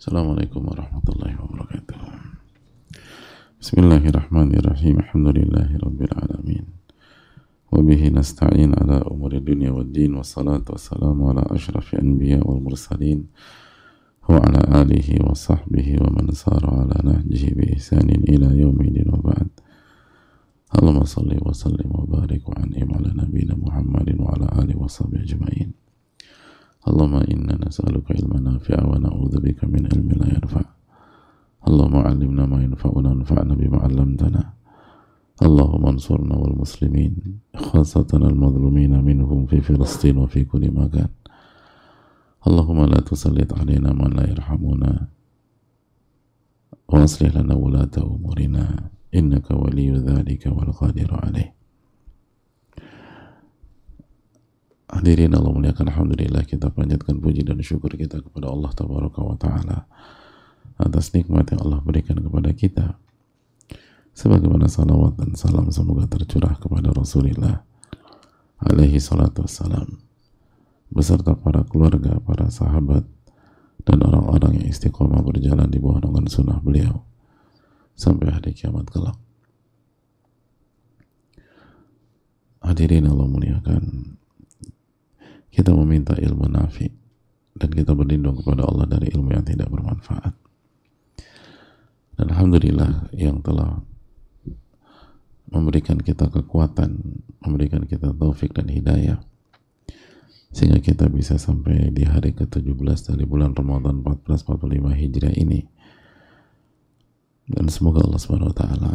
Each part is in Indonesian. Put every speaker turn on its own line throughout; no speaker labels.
Assalamualaikum warahmatullahi wabarakatuh. Bismillahirrahmanirrahim. Alhamdulillahi rabbil alamin. Wabihi nasta'in ala umuri dunya wad din. Wassalatu wassalamu ala ashrafi anbiya wal mursalin. Wa ala alihi wa sahbihi wa man sara ala nahjihi bi ihsanin ila yaumidin wa ba'd. Allahumma salli wa sallim wa barik wa an'im ala nabiyina Muhammadin wa ala alihi wa sahbihi ajma'in. Allahumma inna nas'aluka ilman nafi'a wa na'udzubika min ilmin la yanfa'. Allahumma 'allimna ma yanfa'una wanfa'na bima 'allamtana. Allahumma ansurna wal muslimin khassatan al madhlumina minhum fi Filistin wa fi kulli makan. Allahumma la tusallit 'alaina man la yarhamuna wa aslih lana wulata umurina innaka waliyyu dzalika wal qadiru 'alaih. Hadirin Allah muliakan, alhamdulillah kita panjatkan puji dan syukur kita kepada Allah Tabaraka wa Ta'ala atas nikmat yang Allah berikan kepada kita, sebagaimana salawat dan salam semoga tercurah kepada Rasulullah alaihi salatu wassalam beserta para keluarga, para sahabat dan orang-orang yang istiqomah berjalan di bawah naungan sunnah beliau sampai hari kiamat kelak. Hadirin Allah muliakan, kita meminta ilmu nafi dan kita berlindung kepada Allah dari ilmu yang tidak bermanfaat. Dan alhamdulillah yang telah memberikan kita kekuatan, memberikan kita taufik dan hidayah sehingga kita bisa sampai di hari ke-17 dari bulan Ramadan 1445 Hijriah ini. Dan semoga Allah Subhanahu wa taala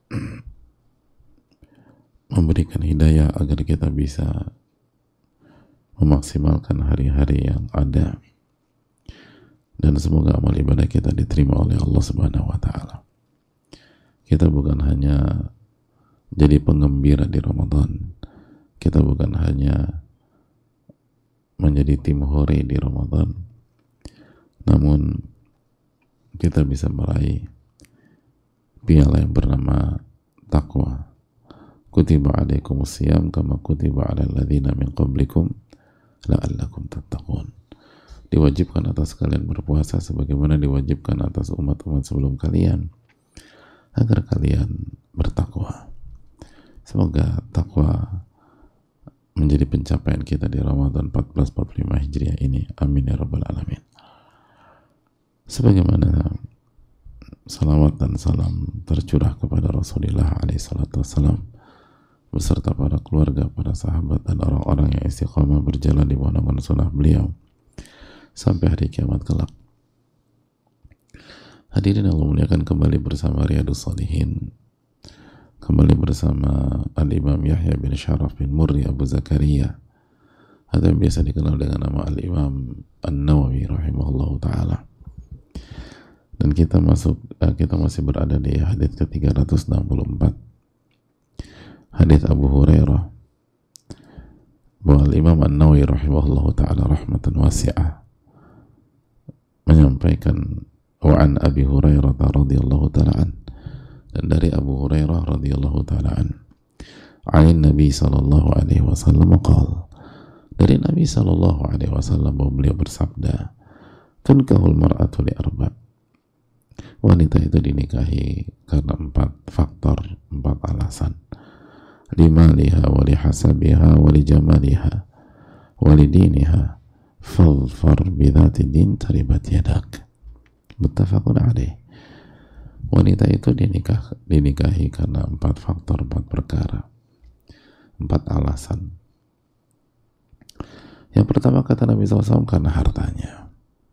memberikan hidayah agar kita bisa memaksimalkan hari-hari yang ada, dan semoga amal ibadah kita diterima oleh Allah Subhanahu wa taala. Kita bukan hanya jadi penggembira di Ramadan, kita bukan hanya menjadi tim hore di Ramadan, namun kita bisa meraih piala yang bernama taqwa. Kutiba alaikumus siyam kama kutiba alal ladzina min qablikum la'allakum tattaqun. Diwajibkan atas kalian berpuasa sebagaimana diwajibkan atas umat-umat sebelum kalian agar kalian bertakwa. Semoga takwa menjadi pencapaian kita di Ramadan 1445 Hijriah ini. Amin ya rabbal alamin. Sebagaimana salawat dan salam tercurah kepada Rasulullah alaihi salatu wassalam beserta para keluarga, para sahabat dan orang-orang yang istiqamah berjalan di bawah naungan sunnah beliau sampai hari kiamat kelak. Hadirin Allah muliakan, kembali bersama Riyadhus Shalihin, kembali bersama Al-Imam Yahya bin Sharaf bin Murri Abu Zakaria atau yang biasa dikenal dengan nama Al-Imam An-Nawawi rahimahullahu ta'ala. Dan kita masih berada di hadits ke-364, hadits Abu Hurairah, bahwa Imam An-Nawawi rahimahullahu ta'ala rahmatan wasi'ah menyampaikan wa an Abi Hurairah radhiyallahu ta'ala an, dan dari Abu Hurairah radhiyallahu ta'ala an Nabi sallallahu alaihi wasallam qala, dari Nabi sallallahu alaihi wasallam bahwa beliau bersabda, tunkahul mar'atu li arba', wanita itu dinikahi karena 4 faktor, 4 alasan. Limaliha wa lihasabiha wa lijamaliha wa lidiniha fadfar bidhati din taribat yadak. Muttafaqun alaih. Wanita itu dinikahi karena 4 faktor, 4 perkara, 4 alasan. Yang pertama kata Nabi SAW karena hartanya.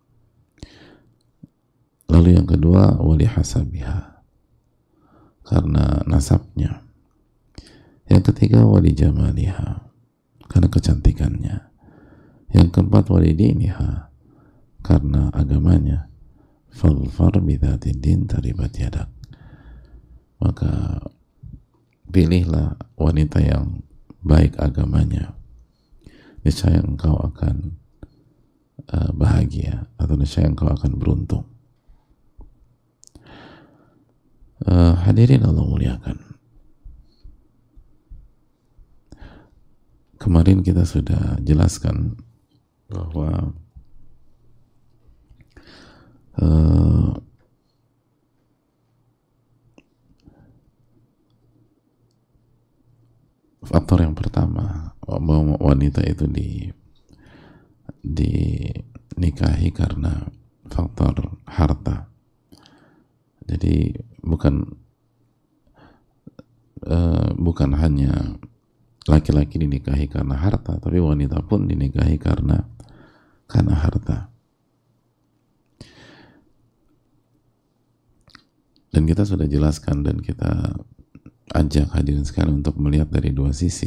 Lalu yang kedua wali hasabiha, karena nasabnya. Yang ketiga wali jamaliha, karena kecantikannya. Yang keempat wali diniha, karena agamanya. Fadfar bidzati din taribat yadak. Maka pilihlah wanita yang baik agamanya, niscaya engkau akan bahagia, atau niscaya engkau akan beruntung. Hadirin Allah muliakan, kemarin kita sudah jelaskan bahwa Eh, faktor yang pertama, bahwa wanita itu dinikahi karena faktor harta. Jadi bukan hanya laki-laki dinikahi karena harta, tapi wanita pun dinikahi karena harta. Dan kita sudah jelaskan dan kita ajak hadirin sekalian untuk melihat dari dua sisi.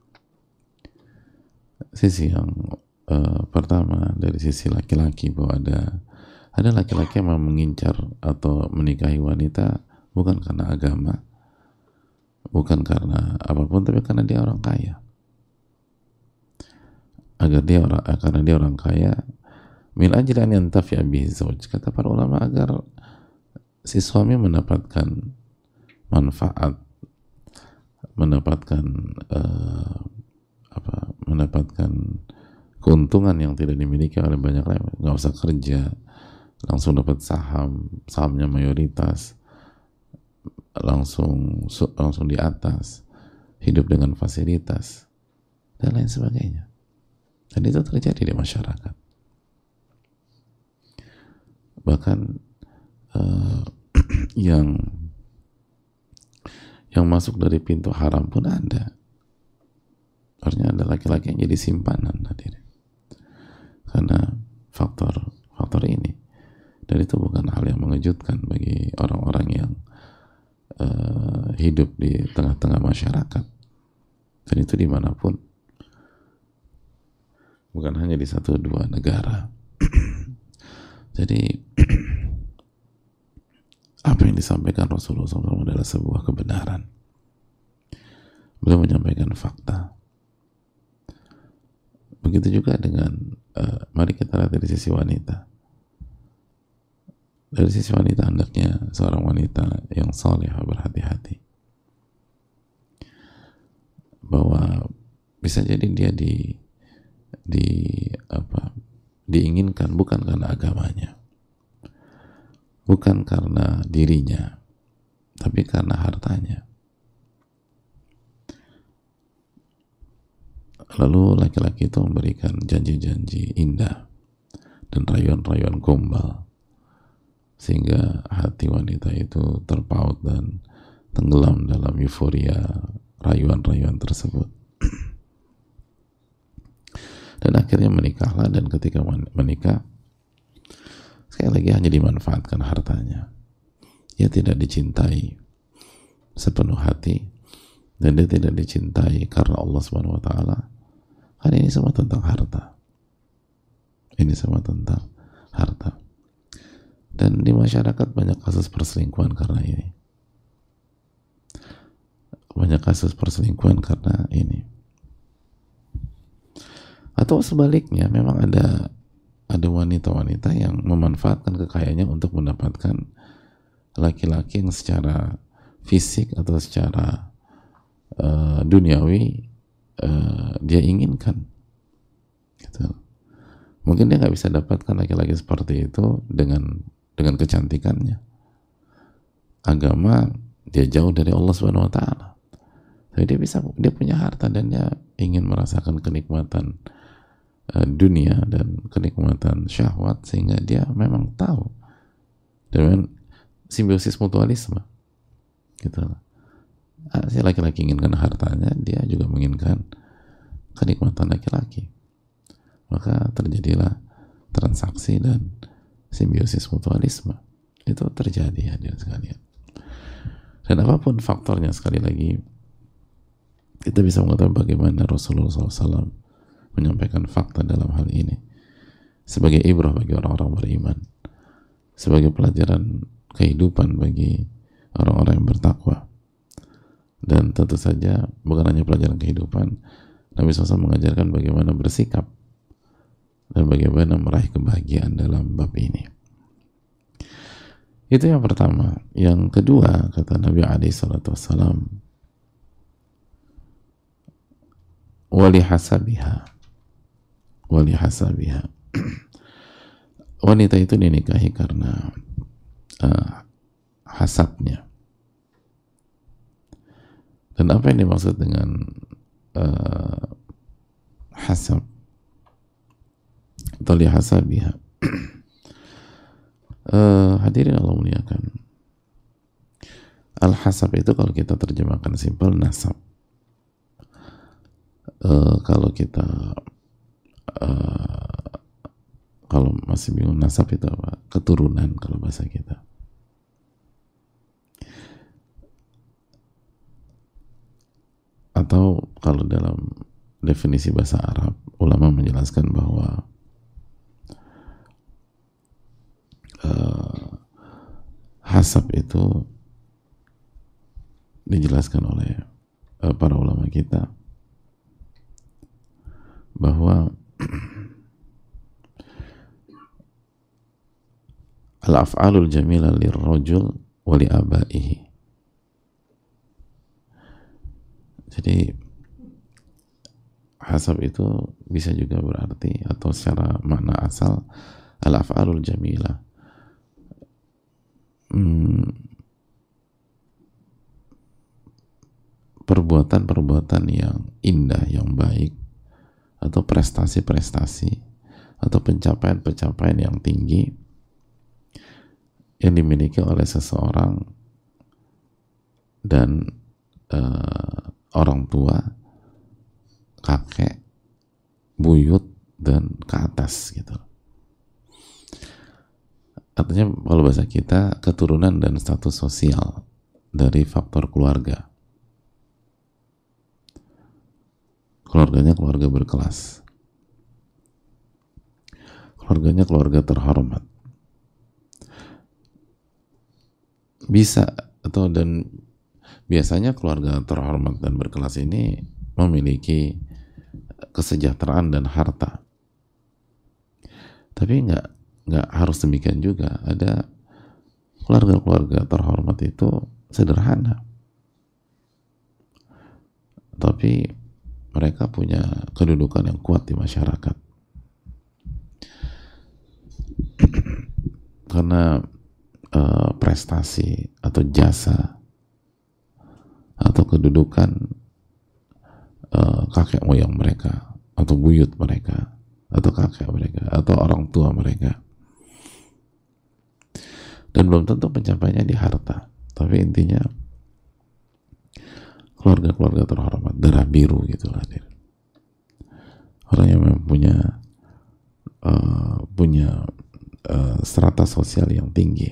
Sisi yang pertama dari sisi laki-laki, bahwa ada laki-laki yang mengincar atau menikahi wanita bukan karena agama, bukan karena apapun, tapi karena dia orang kaya. Karena dia orang kaya, min ajli an yantafi'a bihi zawj, kata para ulama, agar si suami mendapatkan manfaat, mendapatkan keuntungan yang tidak dimiliki oleh banyak lain. Nggak usah kerja, langsung dapat sahamnya mayoritas, langsung di atas, hidup dengan fasilitas dan lain sebagainya. Dan itu terjadi di masyarakat. Bahkan yang masuk dari pintu haram pun ada. Artinya ada laki-laki yang jadi simpanan tadi, karena faktor ini. Dan itu bukan hal yang mengejutkan bagi orang-orang yang hidup di tengah-tengah masyarakat. Dan itu dimanapun, bukan hanya di satu dua negara. Jadi apa yang disampaikan Rasulullah SAW adalah sebuah kebenaran. Beliau menyampaikan fakta. Begitu juga dengan mari kita lihat dari sisi wanita. Dari sisi wanita, hendaknya seorang wanita yang salihah berhati-hati, bahwa bisa jadi dia diinginkan bukan karena agamanya, bukan karena dirinya, tapi karena hartanya. Lalu laki-laki itu memberikan janji-janji indah dan rayuan-rayuan gombal, sehingga hati wanita itu terpaut dan tenggelam dalam euforia rayuan-rayuan tersebut. Dan akhirnya menikahlah, dan ketika menikah, sekali lagi hanya dimanfaatkan hartanya. Dia tidak dicintai sepenuh hati, dan dia tidak dicintai karena Allah Subhanahu wa taala. Karena ini semua tentang harta. Ini semua tentang harta. Dan di masyarakat banyak kasus perselingkuhan karena ini. Banyak kasus perselingkuhan karena ini. Atau sebaliknya, memang ada wanita-wanita yang memanfaatkan kekayaannya untuk mendapatkan laki-laki yang secara fisik atau secara duniawi dia inginkan. Gitu. Mungkin dia nggak bisa dapatkan laki-laki seperti itu dengan kecantikannya. Agama dia jauh dari Allah Subhanahu wa taala. Tapi dia punya harta dan dia ingin merasakan kenikmatan dunia dan kenikmatan syahwat, sehingga dia memang tahu, dan simbiosis mutualisme gitu. Si laki-laki inginkan hartanya, dia juga menginginkan kenikmatan laki-laki, maka terjadilah transaksi dan simbiosis mutualisme. Itu terjadi, hadirin sekalian. Dan apapun faktornya, sekali lagi kita bisa mengetahui bagaimana Rasulullah SAW menyampaikan fakta dalam hal ini sebagai ibrah bagi orang-orang beriman, sebagai pelajaran kehidupan bagi orang-orang yang bertakwa. Dan tentu saja bukan hanya pelajaran kehidupan, Nabi SAW mengajarkan bagaimana bersikap dan bagaimana meraih kebahagiaan dalam bab ini. Itu yang pertama. Yang kedua, kata Nabi SAW, wali hasabiha wanita itu dinikahi karena hasabnya. Dan apa yang dimaksud dengan hasab atau lihasabiha? Hadirin Allah muliakan, al-hasab itu kalau kita terjemahkan simpel nasab. Kalau kita kalau masih bingung nasab itu apa? Keturunan kalau bahasa kita. Atau kalau dalam definisi bahasa Arab, ulama menjelaskan bahwa hasab itu dijelaskan oleh para ulama kita bahwa al-af'alul jamila lirrajul wa li abaihi. Jadi hasab itu bisa juga berarti atau secara makna asal al-af'alul jamila, perbuatan-perbuatan yang indah, yang baik, atau prestasi-prestasi atau pencapaian-pencapaian yang tinggi yang dimiliki oleh seseorang dan orang tua, kakek, buyut, dan ke atas gitu. Artinya kalau bahasa kita, keturunan dan status sosial dari faktor keluarga. Keluarganya keluarga berkelas, keluarganya keluarga terhormat, bisa atau dan biasanya keluarga terhormat dan berkelas ini memiliki kesejahteraan dan harta. Tapi nggak harus demikian juga. Ada keluarga-keluarga terhormat itu sederhana, tapi mereka punya kedudukan yang kuat di masyarakat karena prestasi atau jasa atau kedudukan kakek moyang mereka atau buyut mereka atau kakek mereka atau orang tua mereka. Dan belum tentu pencapaiannya di harta, tapi intinya keluarga-keluarga terhormat, darah biru gitu lah. Orang yang memang punya strata sosial yang tinggi.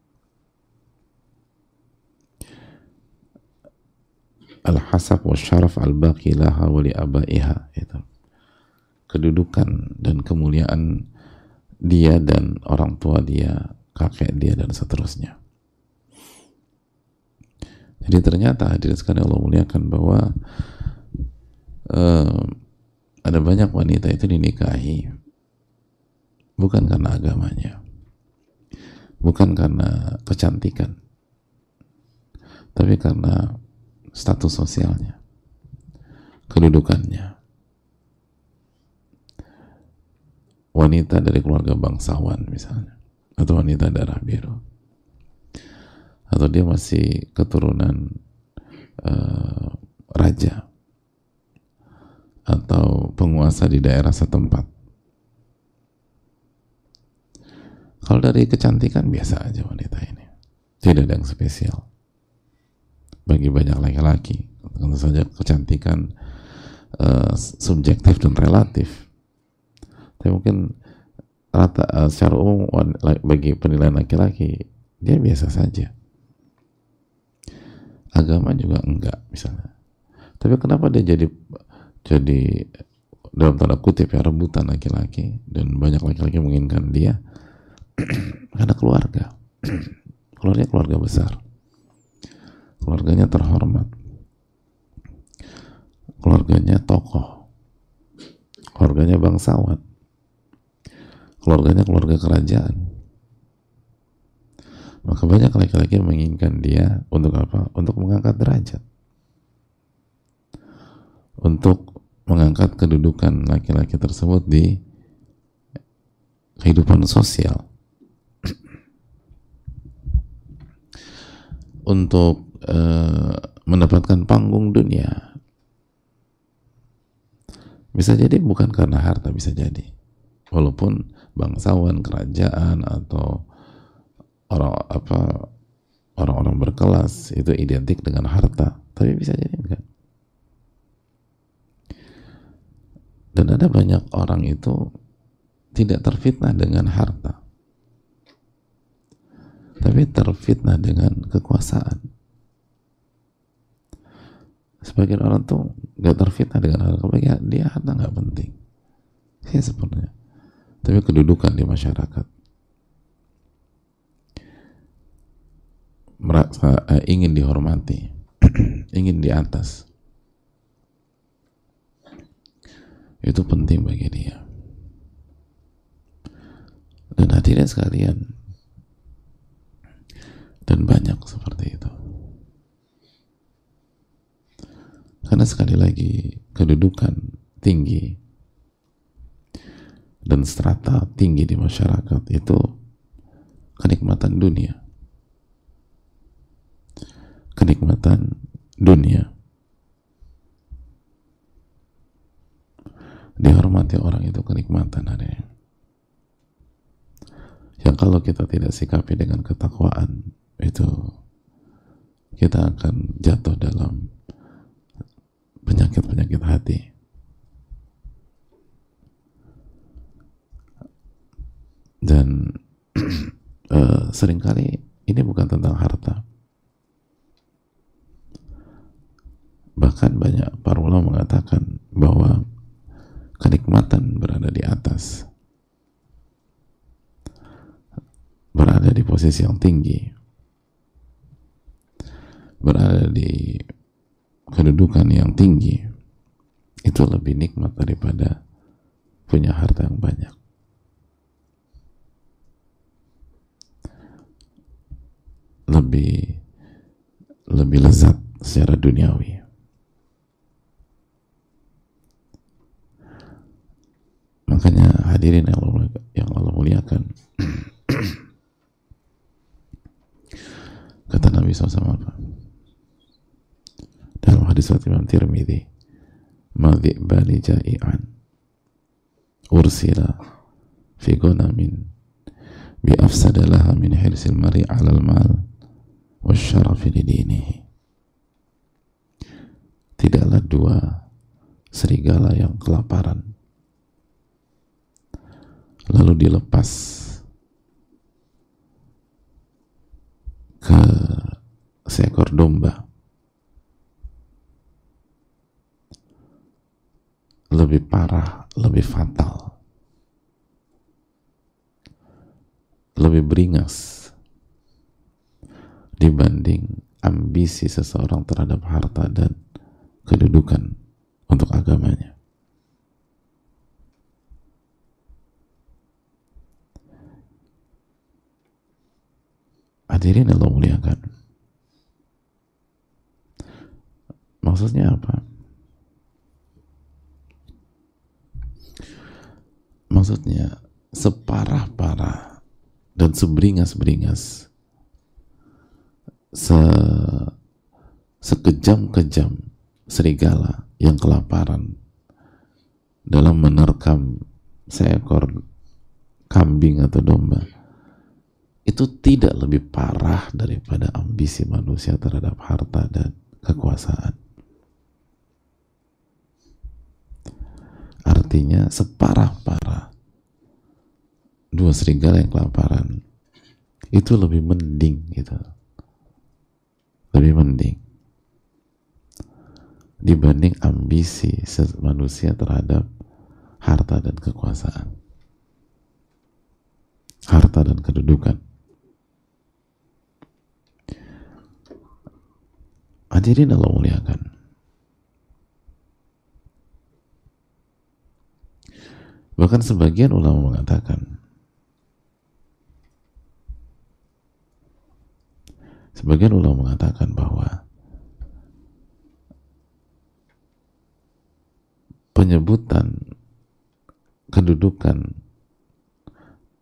Al-hasab wa syaraf al-baqi laha wa li abaiha, itu kedudukan dan kemuliaan dia dan orang tua dia, kakek dia, dan seterusnya. Jadi ternyata hadirin sekalian Allah muliakan bahwa ada banyak wanita itu dinikahi bukan karena agamanya, bukan karena kecantikan, tapi karena status sosialnya, kedudukannya. Wanita dari keluarga bangsawan misalnya, atau wanita darah biru, atau dia masih keturunan raja atau penguasa di daerah setempat. Kalau dari kecantikan biasa aja wanita ini, tidak ada yang spesial. Bagi banyak laki-laki tentu saja kecantikan subjektif dan relatif, tapi mungkin secara umum bagi penilaian laki-laki dia biasa saja. Agama juga enggak misalnya, tapi kenapa dia jadi dalam tanda kutip ya rebutan laki-laki, dan banyak laki-laki menginginkan dia? Karena keluarganya keluarga besar, keluarganya terhormat, keluarganya tokoh, keluarganya bangsawan, keluarganya keluarga kerajaan. Maka banyak laki-laki yang menginginkan dia untuk apa? Untuk mengangkat derajat, untuk mengangkat kedudukan laki-laki tersebut di kehidupan sosial, untuk mendapatkan panggung dunia. Bisa jadi bukan karena harta, bisa jadi. Walaupun bangsawan, kerajaan, atau orang-orang berkelas itu identik dengan harta, tapi bisa jadi enggak. Dan ada banyak orang itu tidak terfitnah dengan harta, tapi terfitnah dengan kekuasaan. Sebagian orang tuh gak terfitnah dengan harta, bagi dia harta gak penting sih sebenarnya, tapi kedudukan di masyarakat, merasa ingin dihormati, ingin di atas, itu penting bagi dia. Dan hadirin sekalian, dan banyak seperti itu. Karena sekali lagi, kedudukan tinggi dan strata tinggi di masyarakat itu kenikmatan dunia. Kenikmatan dunia. Dihormati orang itu kenikmatan adanya. Yang kalau kita tidak sikapi dengan ketakwaan, itu kita akan jatuh dalam penyakit-penyakit hati. Dan seringkali ini bukan tentang harta. Bahkan banyak para ulama mengatakan bahwa kenikmatan berada di atas, berada di posisi yang tinggi, berada di kedudukan yang tinggi, itu lebih nikmat daripada punya harta yang banyak. Lebih lezat secara duniawi. Makanya hadirin yang Allah muliakan, kata Nabi SAW apa? Dalam hadis Imam Tirmidzi, "Madhi'bani ja'i'an ursila fi ghanamin bi afsada laha min hirsil mar'i 'alal mal wasyarafi lidinihi." Tidaklah dua serigala yang kelaparan lalu dilepas ke seekor domba lebih parah, lebih fatal, lebih beringas dibanding ambisi seseorang terhadap harta dan kedudukan untuk agamanya. Hadirin Allah muliakan. Maksudnya apa? Maksudnya separah-parah dan seberingas-beringas, sekejam-kejam serigala yang kelaparan dalam menerkam seekor kambing atau domba, itu tidak lebih parah daripada ambisi manusia terhadap harta dan kekuasaan. Artinya separah-parah dua serigala yang kelaparan itu lebih mending gitu, lebih mending dibanding ambisi manusia terhadap harta dan kekuasaan, harta dan kedudukan. Hadirin Allah muliakan. Bahkan sebagian ulama mengatakan, bahwa penyebutan kedudukan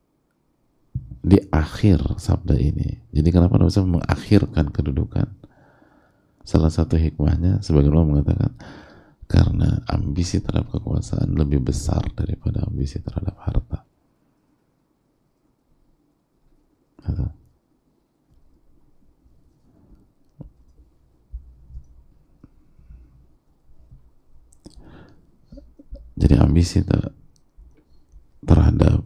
di akhir sabda ini. Jadi kenapa Nabi SAW mengakhirkan kedudukan? Salah satu hikmahnya, sebagian orang mengatakan, karena ambisi terhadap kekuasaan lebih besar daripada ambisi terhadap harta. Jadi ambisi terhadap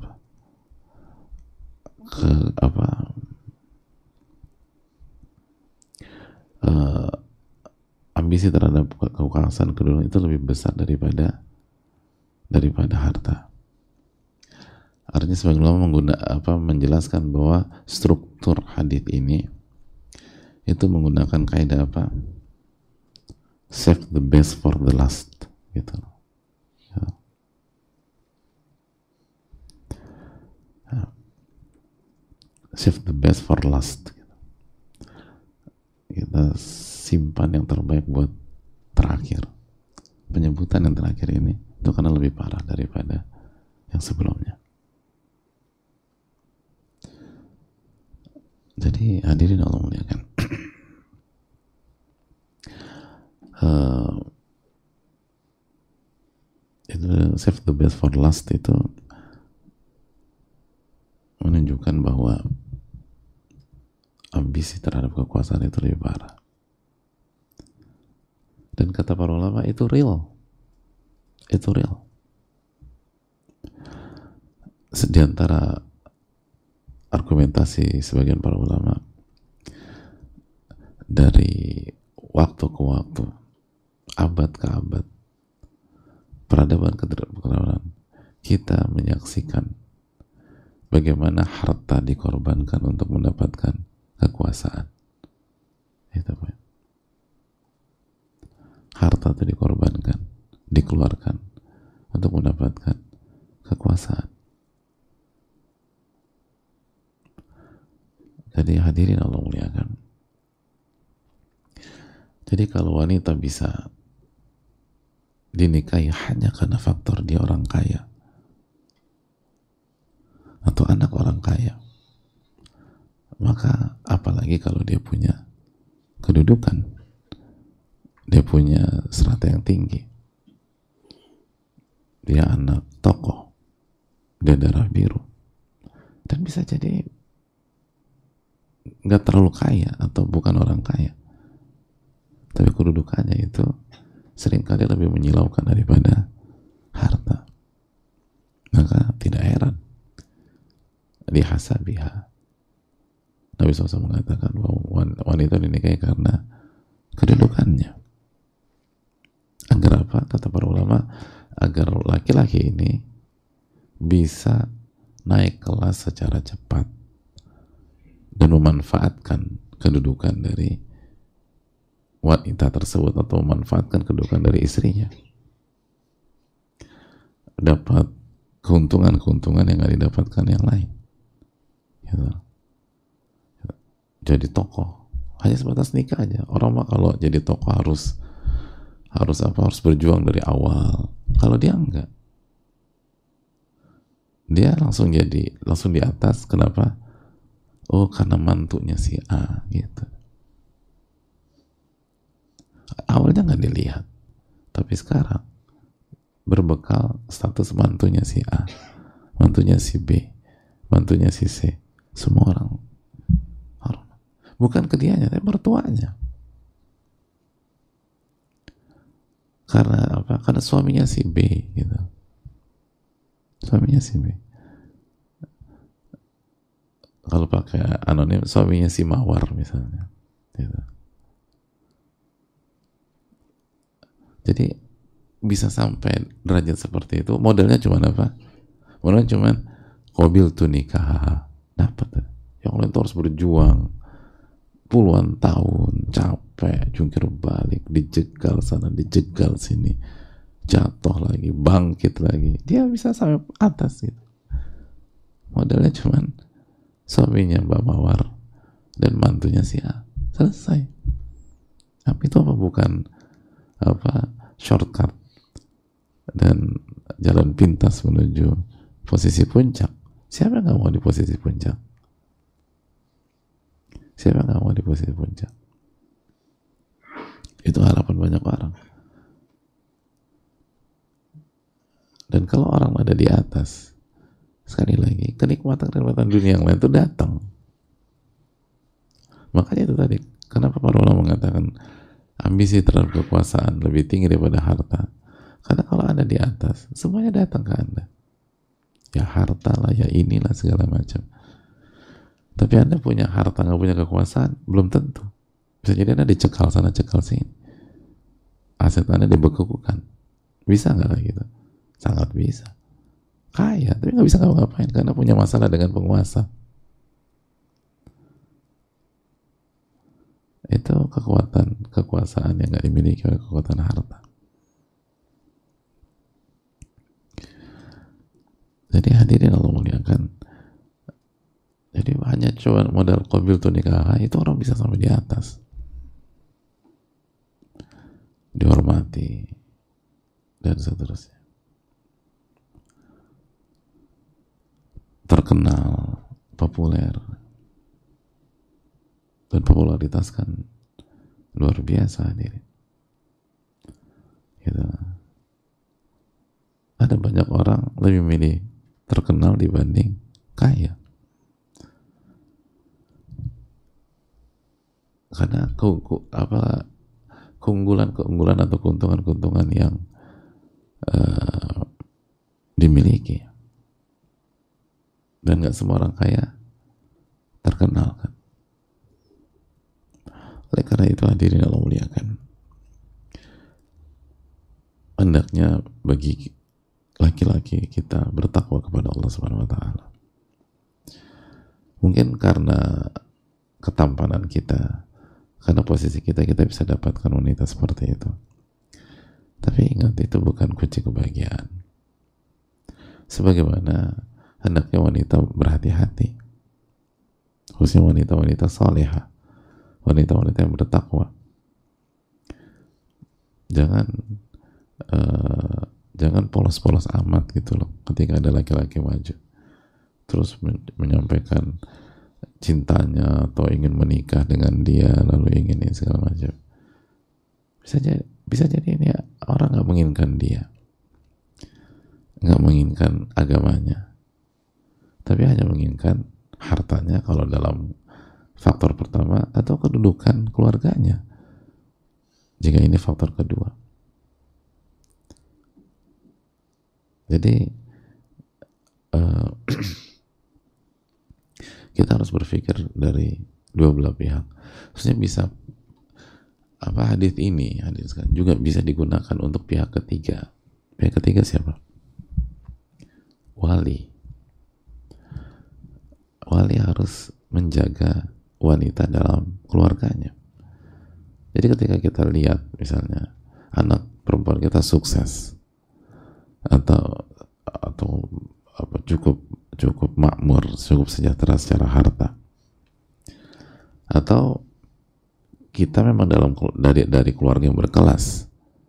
ambisi terhadap kekuasaan kedudukan itu lebih besar daripada harta. Artinya sebagian ulama menjelaskan bahwa struktur hadits ini itu menggunakan kaidah apa? Save the best for the last, gitu. Save the best for last. Kita simpan yang terbaik buat terakhir. Penyebutan yang terakhir ini itu karena lebih parah daripada yang sebelumnya. Jadi hadirin Allah muliakan, itu save the best for last itu menunjukkan bahwa ambisi terhadap kekuasaan itu lebih parah. Dan kata para ulama itu real. Di antara argumentasi sebagian para ulama, dari waktu ke waktu, abad ke abad, peradaban ke peradaban, kita menyaksikan bagaimana harta dikorbankan untuk mendapatkan kekuasaan. Itu apa? Harta itu dikorbankan, dikeluarkan untuk mendapatkan kekuasaan. Jadi hadirin Allah muliakan. Jadi kalau wanita bisa dinikahi hanya karena faktor dia orang kaya atau anak orang kaya, maka apalagi kalau dia punya kedudukan, dia punya strata yang tinggi, dia anak tokoh, dia darah biru, dan bisa jadi nggak terlalu kaya atau bukan orang kaya, tapi kedudukannya itu seringkali lebih menyilaukan daripada harta. Maka tidak heran dihasabiha, Nabi SAW mengatakan bahwa wanita dinikahi karena kedudukannya. Agar apa? Kata para ulama, agar laki-laki ini bisa naik kelas secara cepat dan memanfaatkan kedudukan dari wanita tersebut atau memanfaatkan kedudukan dari istrinya, dapat keuntungan-keuntungan yang gak didapatkan yang lain, gitu. Jadi tokoh hanya sebatas nikah aja. Orang mah kalau jadi tokoh harus berjuang dari awal. Kalau dia enggak, dia langsung di atas. Kenapa? Oh, karena mantunya si A, gitu. Awalnya nggak dilihat, tapi sekarang berbekal status mantunya si A, mantunya si B, mantunya si C, semua orang bukan ke dianya, tapi mertuanya. Karena apa? Karena suaminya si B, gitu. Suaminya si B. Kalau pakai anonim, suaminya si Mawar misalnya, gitu. Jadi bisa sampai derajat seperti itu. Modelnya cuma apa? Modelnya cuma qabil tu nikah, dapat. Yang lain tuh harus berjuang puluhan tahun, capek, jungkir balik, dijegal sana, dijegal sini, jatuh lagi, bangkit lagi. Dia bisa sampai atas, gitu. Modelnya cuma suaminya Mbak Mawar dan mantunya si A, selesai. Tapi itu apa bukan shortcut dan jalan pintas menuju posisi puncak? Siapa yang nggak mau di posisi puncak? Siapa yang nggak mau di posisi puncak? Itu harapan banyak orang. Dan kalau orang ada di atas, sekali lagi, kenikmatan-kenikmatan dunia yang lain itu datang. Makanya itu tadi, kenapa para ulama mengatakan ambisi terhadap kekuasaan lebih tinggi daripada harta? Karena kalau Anda di atas, semuanya datang ke Anda. Ya harta lah, ya inilah segala macam. Tapi Anda punya harta, nggak punya kekuasaan, belum tentu. Bisa jadi Anda dicekal sana, cekal sini. Aset Anda dibekukan. Bisa nggak kayak gitu? Sangat bisa. Kaya, tapi nggak bisa ngapa-ngapain karena punya masalah dengan penguasa. Itu kekuasaan yang nggak dimiliki oleh kekuatan harta. Jadi hadirin Allah muliakan. Jadi hanya coba modal qabil tu nikah itu orang bisa sampai di atas, dihormati dan seterusnya, terkenal, populer, dan popularitas kan luar biasa hadirin. Gitu. Ada banyak orang lebih milih terkenal dibanding kaya. Karena keunggulan atau keuntungan yang dimiliki, dan nggak semua orang kaya terkenal kan. Oleh karena itu hadirin Allah muliakan, hendaknya bagi laki-laki kita bertakwa kepada Allah Subhanahu wa taala. Mungkin karena ketampanan kita, karena posisi kita bisa dapatkan wanita seperti itu. Tapi ingat, itu bukan kunci kebahagiaan. Sebagaimana hendaknya wanita berhati-hati, khususnya wanita-wanita salihah, wanita-wanita yang bertakwa. Jangan polos-polos amat gitu loh ketika ada laki-laki maju terus menyampaikan cintanya atau ingin menikah dengan dia, lalu ingin ini segala macam. Bisa jadi ini orang nggak menginginkan dia, nggak menginginkan agamanya, tapi hanya menginginkan hartanya kalau dalam faktor pertama, atau kedudukan keluarganya jika ini faktor kedua. Jadi kita harus berpikir dari dua belah pihak. Maksudnya bisa hadis kan juga bisa digunakan untuk pihak ketiga. Pihak ketiga siapa? Wali harus menjaga wanita dalam keluarganya. Jadi ketika kita lihat misalnya anak perempuan kita sukses atau cukup makmur, cukup sejahtera secara harta, atau kita memang dari keluarga yang berkelas,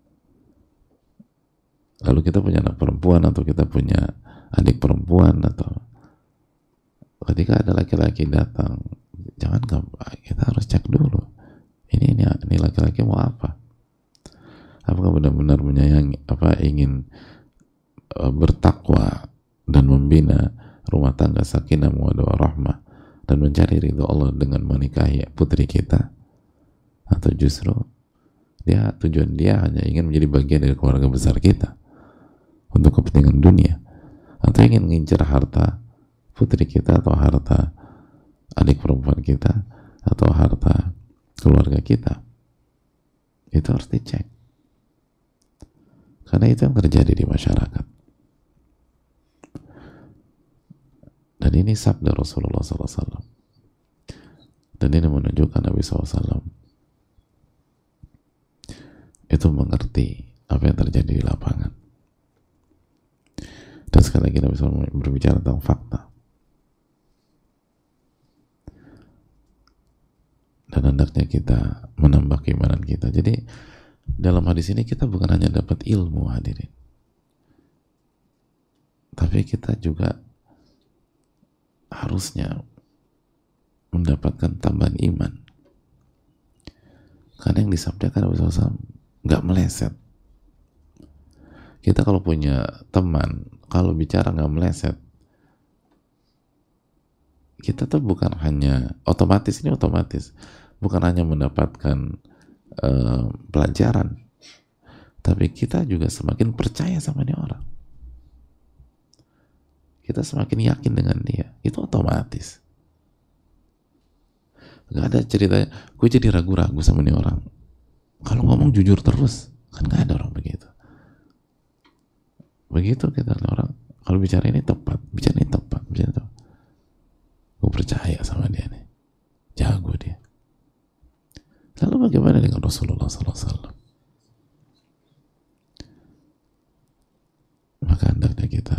lalu kita punya anak perempuan atau kita punya adik perempuan, atau ketika ada laki-laki datang, kita harus cek dulu ini laki-laki mau apa, apakah benar-benar menyayangi, ingin bertakwa dan membina rumah tangga sakinah mawaddah warahmah dan mencari ridho Allah dengan menikahi putri kita, atau justru tujuan dia hanya ingin menjadi bagian dari keluarga besar kita untuk kepentingan dunia, atau ingin mengincar harta putri kita, atau harta adik perempuan kita, atau harta keluarga kita. Itu harus dicek, karena itu yang terjadi di masyarakat. Dan ini sabda Rasulullah SAW, dan ini menunjukkan Nabi SAW itu mengerti apa yang terjadi di lapangan. Dan sekali lagi Nabi SAW berbicara tentang fakta, dan hendaknya kita menambah keimanan kita. Jadi dalam hadis ini kita bukan hanya dapat ilmu hadirin, tapi kita juga harusnya mendapatkan tambahan iman. Karena yang disabdakan Nabi SAW nggak meleset. Kita kalau punya teman, kalau bicara nggak meleset, kita tuh bukan hanya otomatis, bukan hanya mendapatkan pelajaran, tapi kita juga semakin percaya sama dia orang. Kita semakin yakin dengan dia, itu otomatis. Gak ada ceritanya, gue jadi ragu-ragu sama dia orang. Kalau ngomong jujur terus, kan gak ada orang begitu. Begitu kita lihat orang, kalau bicara ini tepat, bicara ini tepat. Gue percaya sama dia nih, jago dia. Lalu bagaimana dengan Rasulullah SAW? Maka hendaknya kita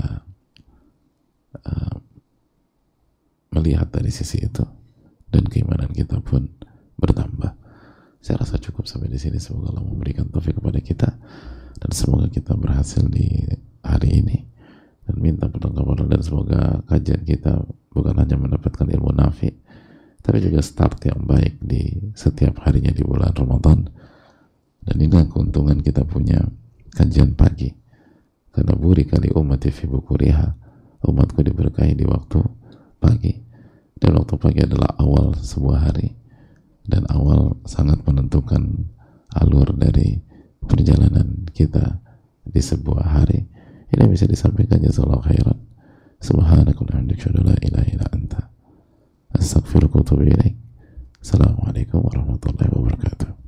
melihat dari sisi itu, dan keimanan kita pun bertambah. Saya rasa cukup sampai di sini. Semoga Allah memberikan taufik kepada kita, dan semoga kita berhasil di hari ini, dan minta pertolongan, dan semoga kajian kita bukan hanya mendapatkan ilmu nafi, tapi juga start yang baik di setiap harinya di bulan Ramadan. Dan inilah keuntungan kita punya kajian pagi, karena buri kali ummati fi bukuriha, umatku diberkahi di waktu pagi, dan waktu pagi adalah awal sebuah hari, dan awal sangat menentukan alur dari perjalanan kita di sebuah hari. Ini bisa disampaikan, jazakallahu khairan. Subhanakallahumma wa bihamdika la ilaha illa anta astaghfiruka wa atubu ilaik. Assalamualaikum warahmatullahi wabarakatuh.